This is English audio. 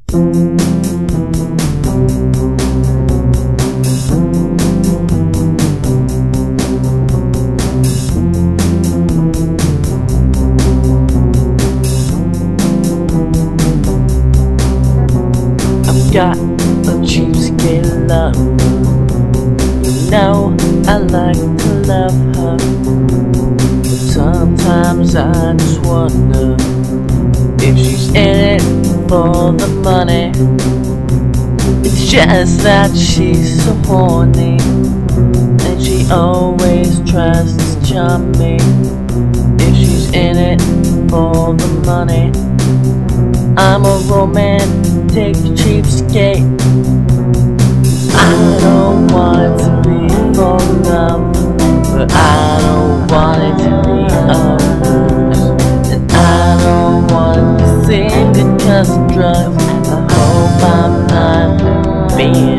I've got a cheapskate love. You know I like to love her, but sometimes I just wonder if she's in it for the money. It's just that she's so horny, and she always tries to charm me. If she's in it for the money, I'm a romantic cheapskate. I don't want it to be for love, but I don't want it to be a ruse. And I don't want it to sing because of drugs. I hope I'm not being